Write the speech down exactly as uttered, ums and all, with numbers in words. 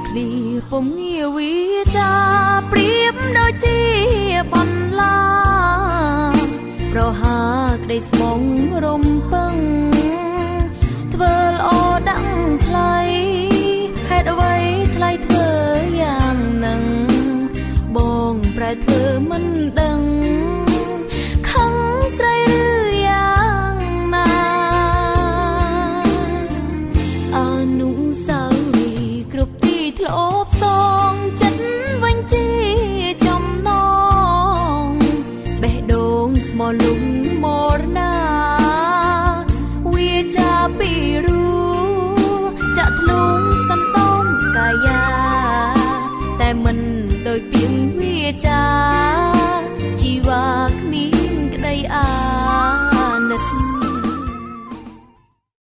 ឃ្លីពុំងាវិចាប្រៀបដូចជាបន្លាប្រហាក្តីស្មងរំពឹងធ្វើល្អដឹងថ្លៃហេតុអ្វីថ្លៃធ្វើយ៉ាងនឹងបងប្រែធ្វើមិនដឹងខឹងស្រីឬយ៉ាងណាអនុស្សាវរីយ៍គ្រប់ទីធ្លាប់សងចិត្តវិញជាចំណងបេះដូងស្មោះលំមរណាវាចាពីរូចាក់ធ្លុងសណ្ដោមកាយាតែមិនដូចពីងវាចា